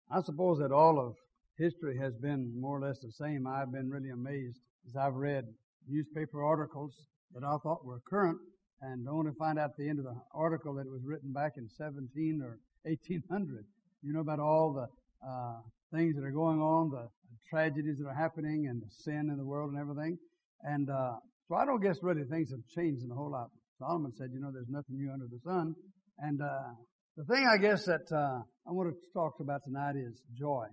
I suppose that all of history has been more or less the same. I've been really amazed as I've read newspaper articles that I thought were current, and only find out at the end of the article that it was written back in 17 or 1800. You know about all the things that are going on, the tragedies that are happening, and the sin in the world and everything. And so I don't guess really things have changed in a whole lot. Solomon said, there's nothing new under the sun. And the thing I guess that I want to talk about tonight is joy.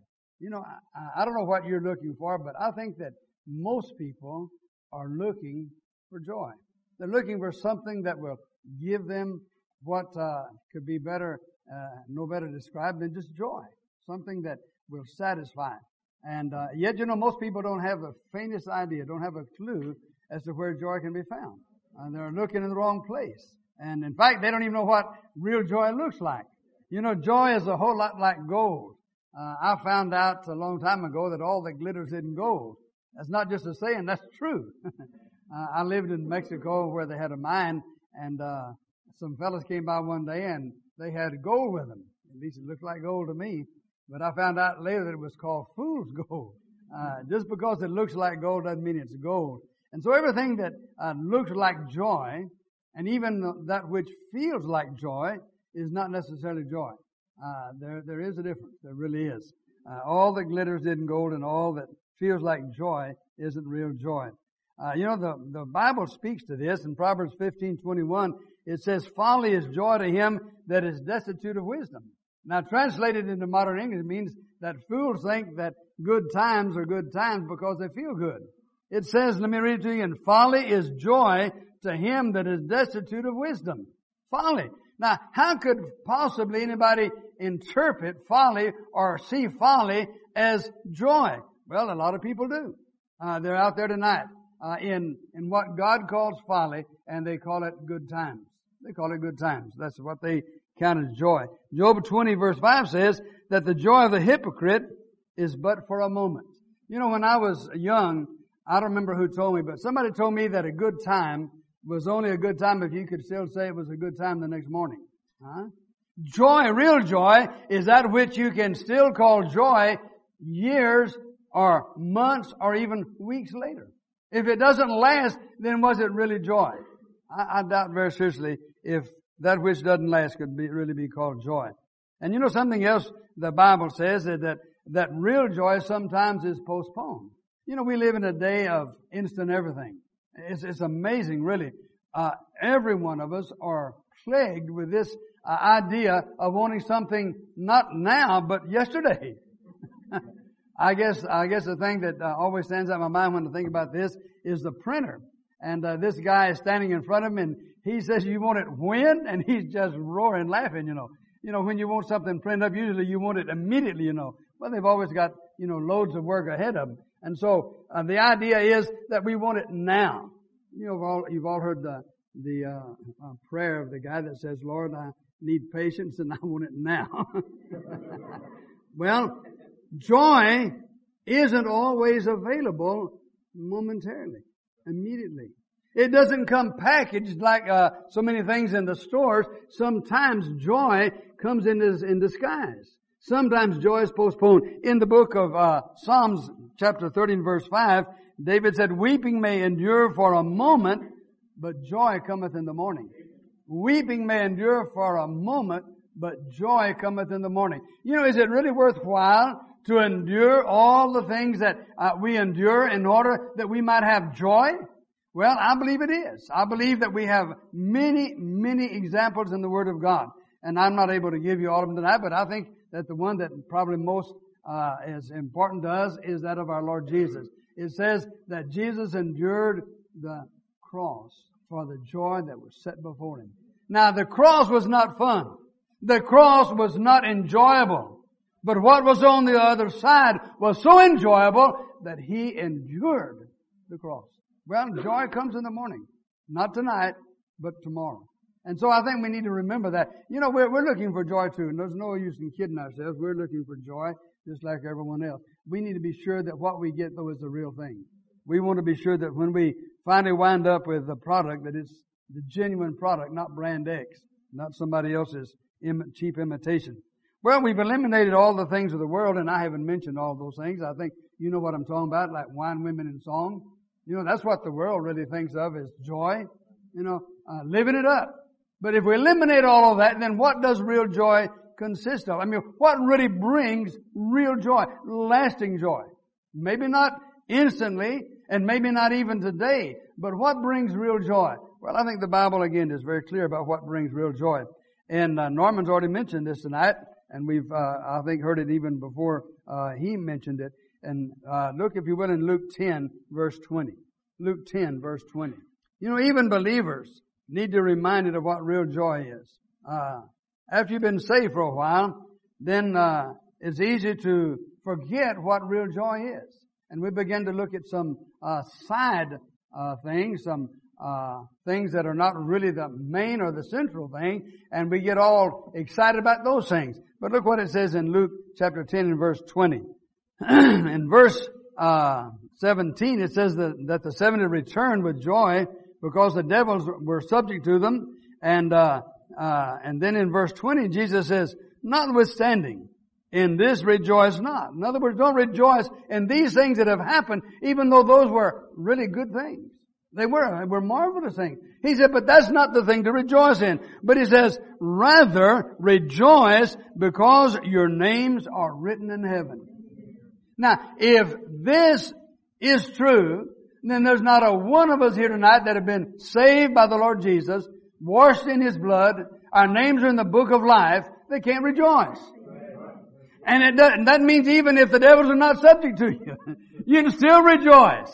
I don't know what you're looking for, but I think that most people are looking for joy. They're looking for something that will give them what could be better, no better described than just joy. Something that will satisfy. And yet, most people don't have the faintest idea, don't have a clue as to where joy can be found. They're looking in the wrong place. And in fact, they don't even know what real joy looks like. Joy is a whole lot like gold. I found out a long time ago that all that glitters isn't gold. That's not just a saying, that's true. I lived in Mexico where they had a mine, and some fellas came by one day and they had gold with them. At least it looked like gold to me. But I found out later that it was called fool's gold. Just because it looks like gold doesn't mean it's gold. And so everything that looks like joy, and even that which feels like joy, is not necessarily joy. There is a difference. There really is. All that glitters isn't gold, and all that feels like joy isn't real joy. The Bible speaks to this. In Proverbs 15:21, it says, "Folly is joy to him that is destitute of wisdom." Now, translated into modern English, it means that fools think that good times are good times because they feel good. It says, let me read it to you again, "Folly is joy to him that is destitute of wisdom." Folly. Now, how could possibly anybody interpret folly or see folly as joy? Well, a lot of people do. They're out there tonight in what God calls folly, and they call it good times. They call it good times. That's what they count as joy. Job 20 verse 5 says that the joy of the hypocrite is but for a moment. When I was young, I don't remember who told me, but somebody told me that a good time was only a good time if you could still say it was a good time the next morning. Joy, real joy, is that which you can still call joy years or months or even weeks later. If it doesn't last, then was it really joy? I doubt very seriously if that which doesn't last could really be called joy. And something else the Bible says is that real joy sometimes is postponed. We live in a day of instant everything. It's amazing, really. Every one of us are plagued with this idea of wanting something not now, but yesterday. I guess the thing that always stands out in my mind when I think about this is the printer. And this guy is standing in front of him, and he says, "You want it when?" And he's just roaring, laughing, when you want something printed up, usually you want it immediately, Well, they've always got, loads of work ahead of them. And so the idea is that we want it now. You've all heard the prayer of the guy that says, "Lord, I need patience and I want it now." Well, joy isn't always available momentarily, immediately. It doesn't come packaged like so many things in the stores. Sometimes joy comes in disguise. Sometimes joy is postponed. In the book of Psalms chapter 13 verse 5, David said, "Weeping may endure for a moment, but joy cometh in the morning." Weeping may endure for a moment, but joy cometh in the morning. Is it really worthwhile to endure all the things that we endure in order that we might have joy? Well, I believe it is. I believe that we have many, many examples in the Word of God. And I'm not able to give you all of them tonight, but I think that the one that probably most is important to us is that of our Lord Jesus. It says that Jesus endured the cross for the joy that was set before Him. Now, the cross was not fun. The cross was not enjoyable. But what was on the other side was so enjoyable that He endured the cross. Well, joy comes in the morning. Not tonight, but tomorrow. And so I think we need to remember that. We're looking for joy too. And there's no use in kidding ourselves. We're looking for joy just like everyone else. We need to be sure that what we get, though, is the real thing. We want to be sure that when we finally wind up with the product, that it's the genuine product, not brand X, not somebody else's cheap imitation. Well, we've eliminated all the things of the world, and I haven't mentioned all those things. I think you know what I'm talking about, like wine, women, and song. You know, that's what the world really thinks of as joy. You know, living it up. But if we eliminate all of that, then what does real joy consist of? I mean, what really brings real joy, lasting joy? Maybe not instantly, and maybe not even today, but what brings real joy? Well, I think the Bible, again, is very clear about what brings real joy. And Norman's already mentioned this tonight, and we've, I think, heard it even before he mentioned it. And look, if you will, in Luke 10, verse 20. Luke 10, verse 20. You know, even believers need to be reminded of what real joy is. After you've been saved for a while, then it's easy to forget what real joy is. And we begin to look at some side things, some things that are not really the main or the central thing, and we get all excited about those things. But look what it says in Luke chapter 10 and verse 20. In verse 17, it says that the 70 returned with joy because the devils were subject to them. And then in verse 20, Jesus says, notwithstanding, in this rejoice not. In other words, don't rejoice in these things that have happened, even though those were really good things. They were marvelous things. He said, but that's not the thing to rejoice in. But he says, rather rejoice because your names are written in heaven. Now, if this is true, then there's not a one of us here tonight that have been saved by the Lord Jesus, washed in His blood, our names are in the book of life, they can't rejoice. And that means even if the devils are not subject to you, you can still rejoice.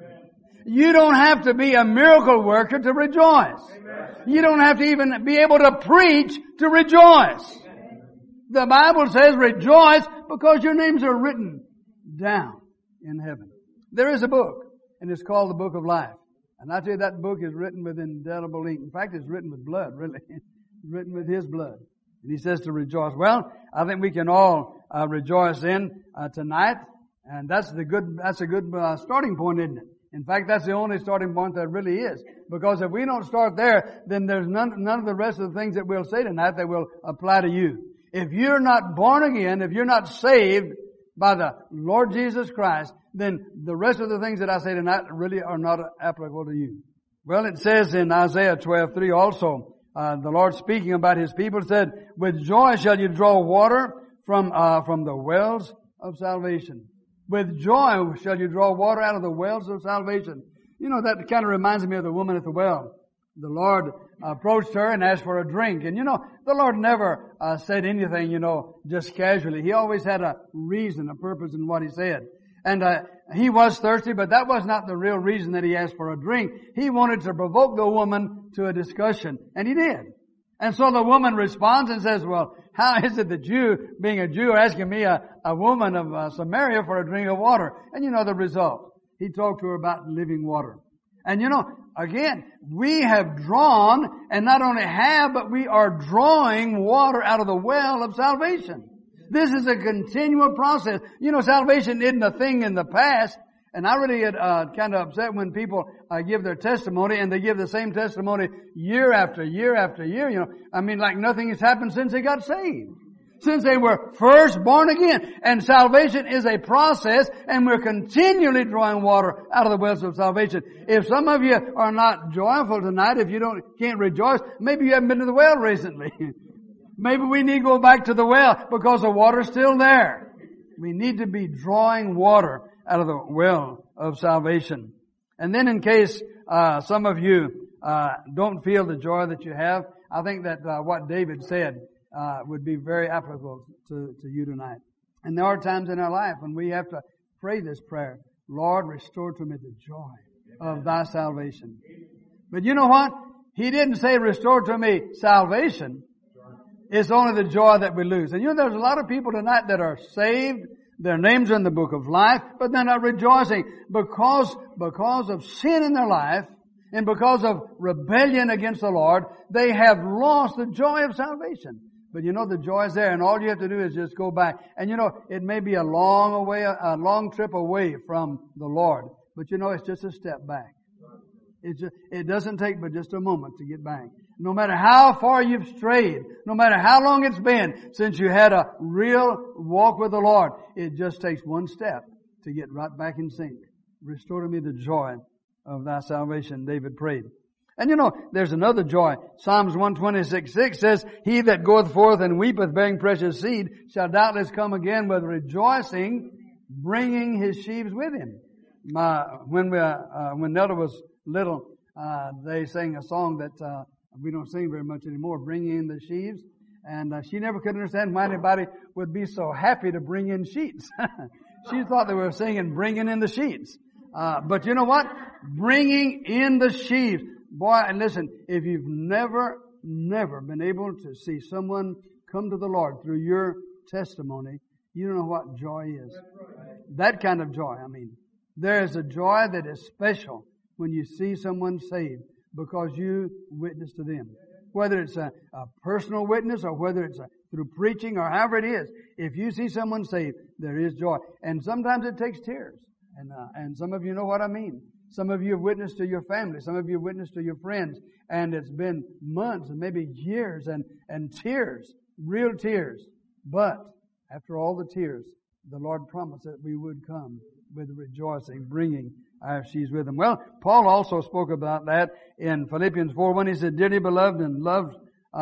You don't have to be a miracle worker to rejoice. You don't have to even be able to preach to rejoice. The Bible says rejoice because your names are written down in heaven. There is a book, and it's called the Book of Life. And I tell you, that book is written with indelible ink. In fact, it's written with blood, really. It's written with His blood. And He says to rejoice. Well, I think we can all rejoice in tonight, and that's a good starting point, isn't it? In fact, that's the only starting point that really is. Because if we don't start there, then there's none of the rest of the things that we'll say tonight that will apply to you. If you're not born again, if you're not saved by the Lord Jesus Christ, then the rest of the things that I say tonight really are not applicable to you. Well, it says in Isaiah 12:3 also, the Lord speaking about His people said, with joy shall you draw water from the wells of salvation. With joy shall you draw water out of the wells of salvation. You know, that kind of reminds me of the woman at the well. The Lord approached her and asked for a drink. And you know, the Lord never said anything, just casually. He always had a reason, a purpose in what He said. And He was thirsty, but that was not the real reason that He asked for a drink. He wanted to provoke the woman to a discussion. And He did. And so the woman responds and says, well, how is it that you, being a Jew, are asking me, a woman of Samaria, for a drink of water? And you know the result. He talked to her about living water. And again, we have drawn, and not only have, but we are drawing water out of the well of salvation. This is a continual process. Salvation isn't a thing in the past. And I really get kind of upset when people give their testimony and they give the same testimony year after year after year. Like nothing has happened since they got saved. Since they were first born again. And salvation is a process, and we're continually drawing water out of the wells of salvation. If some of you are not joyful tonight, if you can't rejoice, maybe you haven't been to the well recently. Maybe we need to go back to the well because the water's still there. We need to be drawing water out of the well of salvation. And then in case some of you don't feel the joy that you have, I think that what David said would be very applicable to you tonight. And there are times in our life when we have to pray this prayer, Lord, restore to me the joy of Thy salvation. But you know what? He didn't say restore to me salvation. It's only the joy that we lose. And there's a lot of people tonight that are saved. Their names are in the book of life, but they're not rejoicing because of sin in their life and because of rebellion against the Lord. They have lost the joy of salvation. But the joy is there, and all you have to do is just go back. And it may be a long trip away from the Lord, but it's just a step back. It doesn't take but just a moment to get back. No matter how far you've strayed, no matter how long it's been since you had a real walk with the Lord, it just takes one step to get right back in sync. Restore to me the joy of thy salvation, David prayed. And there's another joy. Psalms 126:6 says, He that goeth forth and weepeth bearing precious seed shall doubtless come again with rejoicing, bringing his sheaves with him. When Nelda was little, they sang a song that we don't sing very much anymore, bringing in the sheaves. And she never could understand why anybody would be so happy to bring in sheets. She thought they were singing bringing in the sheets. But you know what? Bringing in the sheaves. Boy, and listen, if you've never been able to see someone come to the Lord through your testimony, you don't know what joy is. That kind of joy, there is a joy that is special when you see someone saved because you witness to them. Whether it's a personal witness or whether it's through preaching or however it is, if you see someone saved, there is joy. And sometimes it takes tears. And some of you know what I mean. Some of you have witnessed to your family. Some of you have witnessed to your friends. And it's been months and maybe years and tears, real tears. But after all the tears, the Lord promised that we would come with rejoicing, bringing our sheaves with him. Well, Paul also spoke about that in Philippians 4:1. He said, Dearly beloved and loved,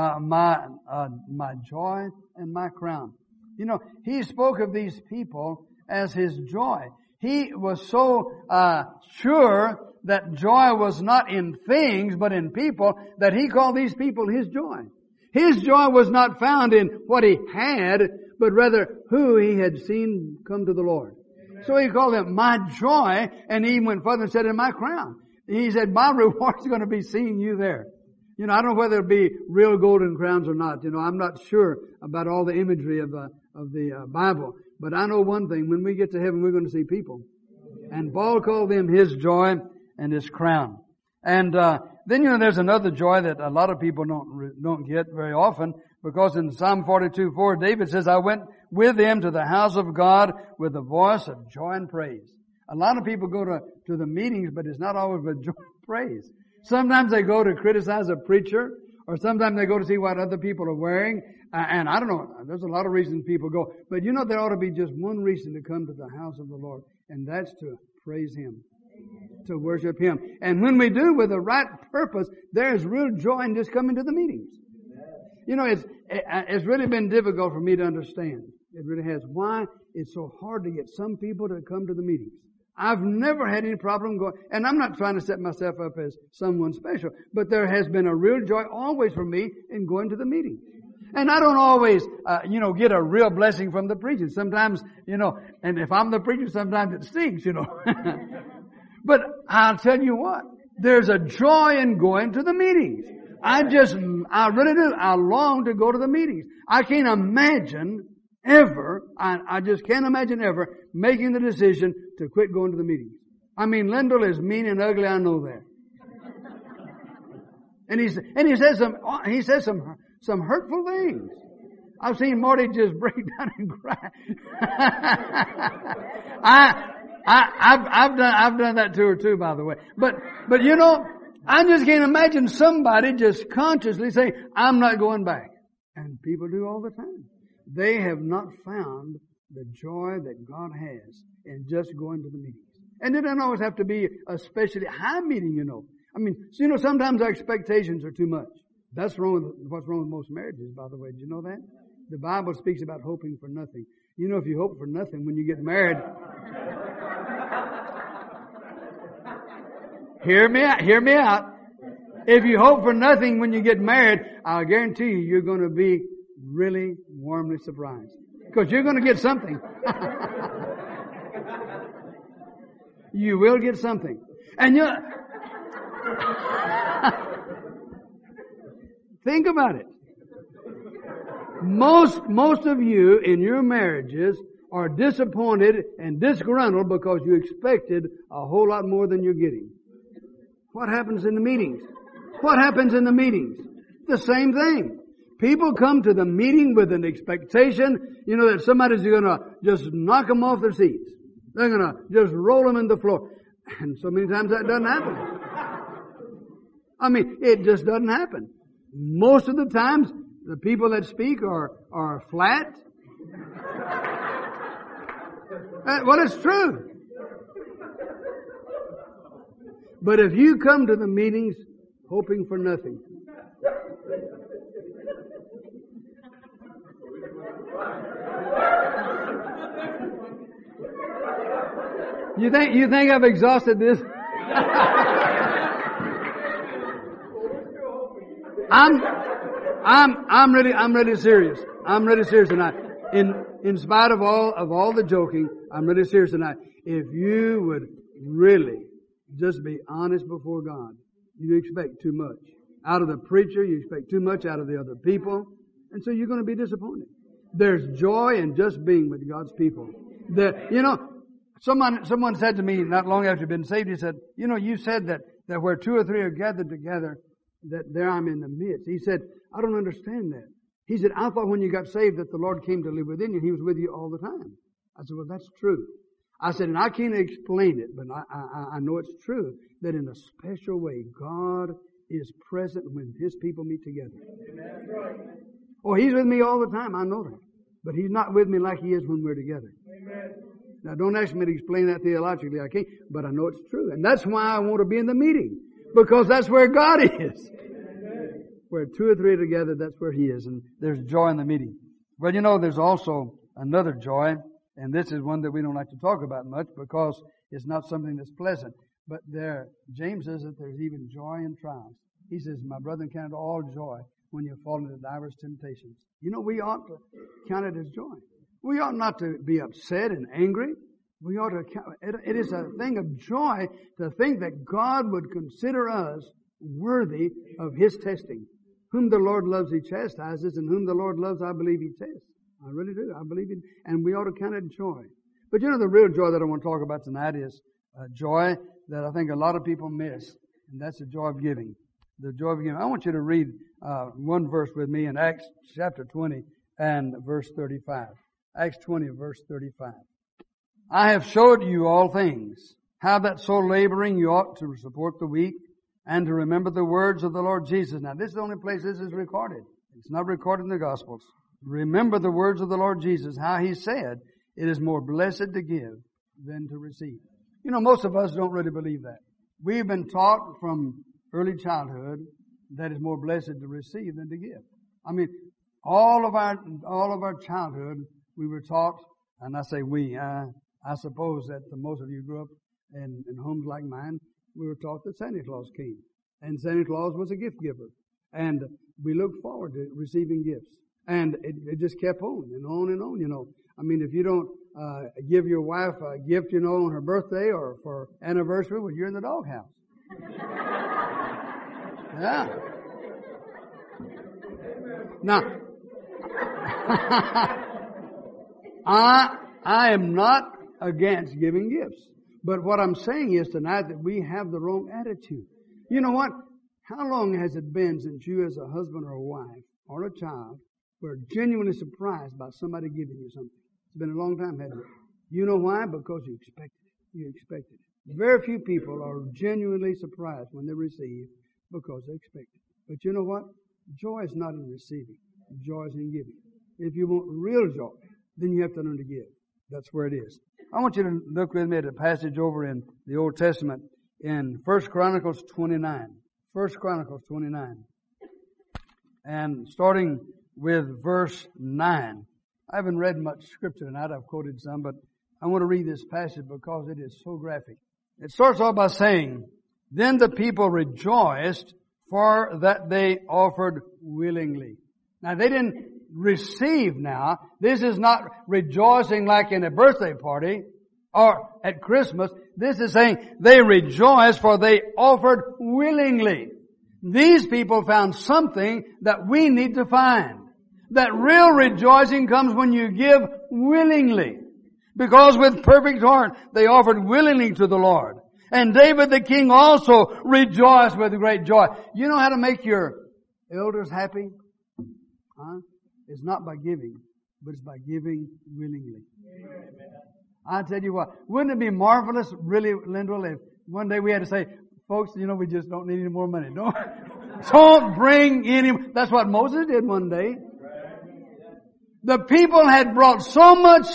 my joy and my crown. He spoke of these people as his joy. He was so sure that joy was not in things but in people that he called these people his joy. His joy was not found in what he had, but rather who he had seen come to the Lord. So he called them my joy, and he went further and said, in my crown. He said, my reward's going to be seeing you there. I don't know whether it'll be real golden crowns or not. I'm not sure about all the imagery of the Bible. But I know one thing. When we get to heaven, we're going to see people. And Paul called them his joy and his crown. And then, there's another joy that a lot of people don't get very often. Because in Psalm 42:4, David says, I went with them to the house of God with a voice of joy and praise. A lot of people go to the meetings, but it's not always with joy and praise. Sometimes they go to criticize a preacher, or sometimes they go to see what other people are wearing. And I don't know, there's a lot of reasons people go. But there ought to be just one reason to come to the house of the Lord, and that's to praise Him, to worship Him. And when we do with the right purpose, there's real joy in just coming to the meetings. It's really been difficult for me to understand. It really has. Why it's so hard to get some people to come to the meetings. I've never had any problem going, and I'm not trying to set myself up as someone special, but there has been a real joy always for me in going to the meetings. And I don't always, get a real blessing from the preaching. Sometimes, and if I'm the preacher, sometimes it stinks, But I'll tell you what, there's a joy in going to the meetings. I really do. I long to go to the meetings. I can't imagine ever, I just can't imagine ever making the decision to quit going to the meetings. Lindell is mean and ugly, I know that. And he says some hurtful things. I've seen Marty just break down and cry. I've done that to her too, by the way. But I just can't imagine somebody just consciously saying, I'm not going back. And people do all the time. They have not found the joy that God has in just going to the meetings. And it doesn't always have to be a specially high meeting, sometimes our expectations are too much. That's what's wrong with most marriages, by the way. Did you know that? The Bible speaks about hoping for nothing. If you hope for nothing when you get married, hear me out. If you hope for nothing when you get married, I'll guarantee you're going to be really warmly surprised. Because you're going to get something. You will get something. And think about it. Most of you in your marriages are disappointed and disgruntled because you expected a whole lot more than you're getting. What happens in the meetings? What happens in the meetings? The same thing. People come to the meeting with an expectation, that somebody's going to just knock them off their seats. They're going to just roll them in the floor. And so many times that doesn't happen. It just doesn't happen. most of the times, the people that speak are flat. Well, it's true. But if you come to the meetings hoping for nothing, you think I've exhausted this? I'm really serious. I'm really serious tonight. In spite of all the joking, I'm really serious tonight. If you would really just be honest before God, you expect too much out of the preacher. You expect too much out of the other people, and so you're going to be disappointed. There's joy in just being with God's people. Someone said to me not long after I'd been saved, he said, you said that where two or three are gathered together, that there I'm in the midst. He said, I don't understand that. He said, I thought when you got saved that the Lord came to live within you. He was with you all the time. I said, well, that's true. I said, and I can't explain it, but I know it's true that in a special way, God is present when His people meet together. That's right. Oh, He's with me all the time. I know that. But He's not with me like He is when we're together. Amen. Now, don't ask me to explain that theologically. I can't. But I know it's true. And that's why I want to be in the meeting. Because that's where God is. Amen. Where two or three are together, that's where He is. And there's joy in the meeting. But there's also another joy. And this is one that we don't like to talk about much because it's not something that's pleasant. But James says that there's even joy in trials. He says, my brethren, count it all joy when you fall into diverse temptations. We ought to count it as joy. We ought not to be upset and angry. We ought to count it is a thing of joy to think that God would consider us worthy of His testing. Whom the Lord loves, He chastises, and whom the Lord loves, I believe He tests. I really do. I believe it. And we ought to count it joy. But the real joy that I want to talk about tonight is joy that I think a lot of people miss. And that's the joy of giving. The joy of giving. I want you to read one verse with me in Acts chapter 20 and verse 35. Acts 20 verse 35. I have showed you all things, how that so laboring you ought to support the weak and to remember the words of the Lord Jesus. Now this is the only place this is recorded. It's not recorded in the Gospels. Remember the words of the Lord Jesus, how He said, it is more blessed to give than to receive. Most of us don't really believe that. We've been taught from early childhood that it's more blessed to receive than to give. All of our childhood, we were taught, and I say we, I suppose that most of you grew up in homes like mine, we were taught that Santa Claus came. And Santa Claus was a gift giver. And we looked forward to receiving gifts. And it just kept on and on and on, if you don't give your wife a gift, on her birthday or for anniversary, well, you're in the doghouse. Yeah. Now, I am not against giving gifts. But what I'm saying is tonight that we have the wrong attitude. You know what? How long has it been since you as a husband or a wife or a child were genuinely surprised by somebody giving you something? It's been a long time, hasn't it? You know why? Because you expected it. You expected it. Very few people are genuinely surprised when they receive because they expect it. But you know what? Joy is not in receiving. Joy is in giving. If you want real joy, then you have to learn to give. That's where it is. I want you to look with me at a passage over in the Old Testament in 1 Chronicles 29. 1 Chronicles 29. And starting with verse 9. I haven't read much scripture tonight. I've quoted some, but I want to read this passage because it is so graphic. It starts off by saying, then the people rejoiced for that they offered willingly. Now they didn't receive now. This is not rejoicing like in a birthday party or at Christmas. This is saying they rejoiced for they offered willingly. These people found something that we need to find. That real rejoicing comes when you give willingly. Because with perfect heart they offered willingly to the Lord. And David the king also rejoiced with great joy. You know how to make your elders happy? Huh? It's not by giving, but it's by giving willingly. Amen. I tell you what, wouldn't it be marvelous, really, Lindwell, if one day we had to say, folks, we just don't need any more money. No. Don't bring any. That's what Moses did one day. The people had brought so much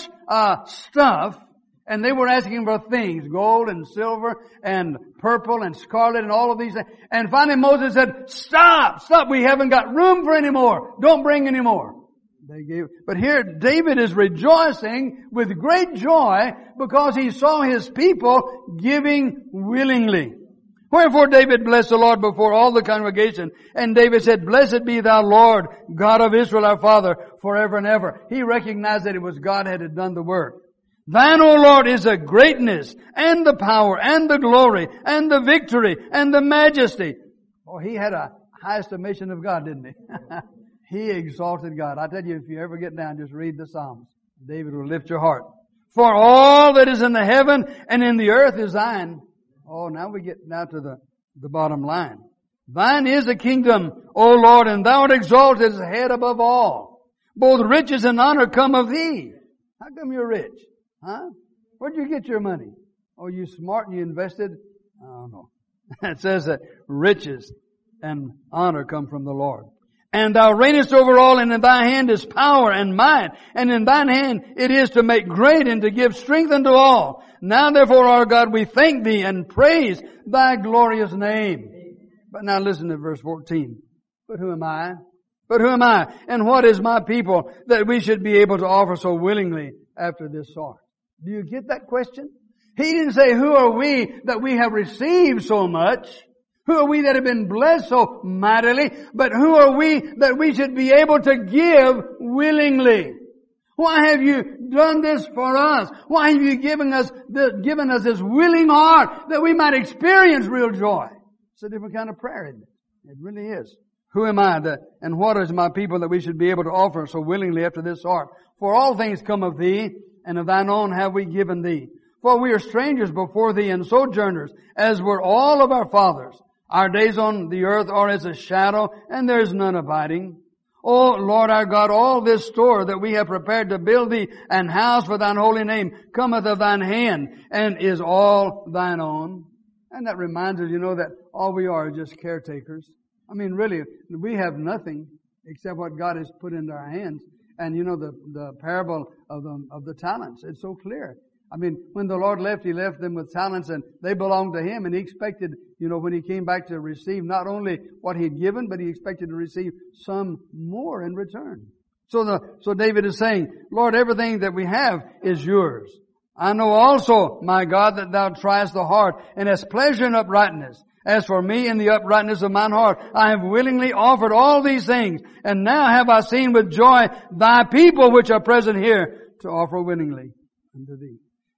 stuff, and they were asking for things, gold and silver and purple and scarlet and all of these things. And finally Moses said, stop, we haven't got room for any more. Don't bring any more. They gave, but here David is rejoicing with great joy because he saw his people giving willingly. Wherefore David blessed the Lord before all the congregation. And David said, Blessed be thou, Lord, God of Israel our Father, forever and ever. He recognized that it was God that had done the work. Thine, O Lord, is the greatness and the power and the glory and the victory and the majesty. Oh, he had a high estimation of God, didn't he? He exalted God. I tell you, if you ever get down, just read the Psalms. David will lift your heart. For all that is in the heaven and in the earth is thine. Oh, now we get now to the bottom line. Thine is the kingdom, O Lord, and thou art exalted as head above all. Both riches and honor come of thee. How come you're rich? Huh? Where'd you get your money? Oh, you smart and you invested? Oh, no. It says that riches and honor come from the Lord. And thou reignest over all, and in thy hand is power and might, and in thine hand it is to make great and to give strength unto all. Now therefore, our God, we thank thee and praise thy glorious name. But now listen to verse 14. But who am I? But who am I? And what is my people that we should be able to offer so willingly after this sort? Do you get that question? He didn't say, who are we that we have received so much? Who are we that have been blessed so mightily? But who are we that we should be able to give willingly? Why have you done this for us? Why have you given us this willing heart that we might experience real joy? It's a different kind of prayer, isn't it? It really is. Who am I and what is my people that we should be able to offer so willingly after this sort? For all things come of thee, and of thine own have we given thee. For we are strangers before thee and sojourners, as were all of our fathers. Our days on the earth are as a shadow, and there is none abiding. O Lord our God, all this store that we have prepared to build thee an house for thine holy name cometh of thine hand, and is all thine own. And that reminds us, that all we are just caretakers. I mean, really, we have nothing except what God has put into our hands. And the parable of the talents, it's so clear. I mean, when the Lord left, He left them with talents and they belonged to Him, and He expected, when He came back to receive not only what He had given, but He expected to receive some more in return. So David is saying, Lord, everything that we have is yours. I know also, my God, that thou triest the heart and hast pleasure in uprightness. As for me, in the uprightness of mine heart, I have willingly offered all these things, and now have I seen with joy thy people which are present here to offer willingly unto thee.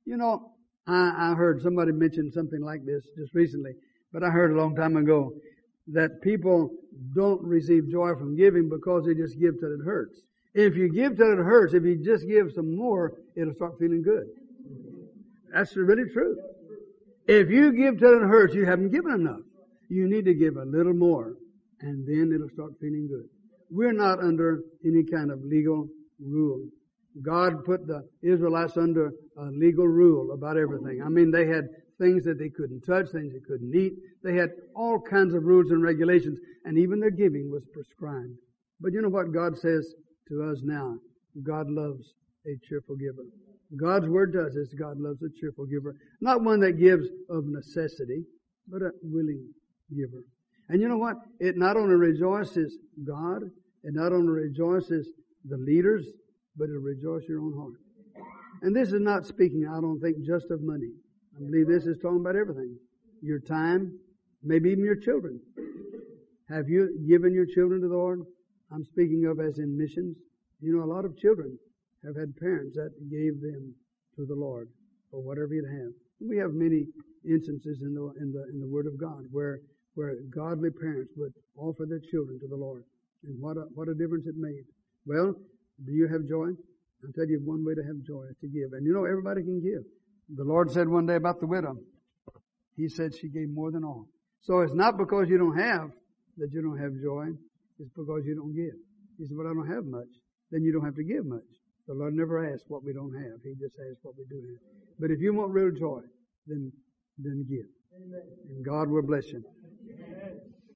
I heard somebody mention something like this just recently, but I heard a long time ago that people don't receive joy from giving because they just give till it hurts. If you give till it hurts, if you just give some more, it'll start feeling good. That's really true. If you give till it hurts, you haven't given enough. You need to give a little more, and then it'll start feeling good. We're not under any kind of legal rule. God put the Israelites under a legal rule about everything. I mean, they had things that they couldn't touch, things they couldn't eat. They had all kinds of rules and regulations, and even their giving was prescribed. But you know what God says to us now? God loves a cheerful giver. God's word to us is God loves a cheerful giver. Not one that gives of necessity, but a willing giver. And you know what? It not only rejoices God, it not only rejoices the leaders, but it'll rejoice your own heart. And this is not speaking, I don't think, just of money. I believe this is talking about everything. Your time, maybe even your children. Have you given your children to the Lord? I'm speaking of as in missions. A lot of children have had parents that gave them to the Lord for whatever you'd have. We have many instances in the Word of God where godly parents would offer their children to the Lord. And what a difference it made. Well, do you have joy? I'll tell you one way to have joy is to give. And everybody can give. The Lord said one day about the widow, He said she gave more than all. So it's not because you don't have that you don't have joy. It's because you don't give. He said, well, I don't have much. Then you don't have to give much. The Lord never asks what we don't have. He just asks what we do have. But if you want real joy, then give. Amen. And God will bless you.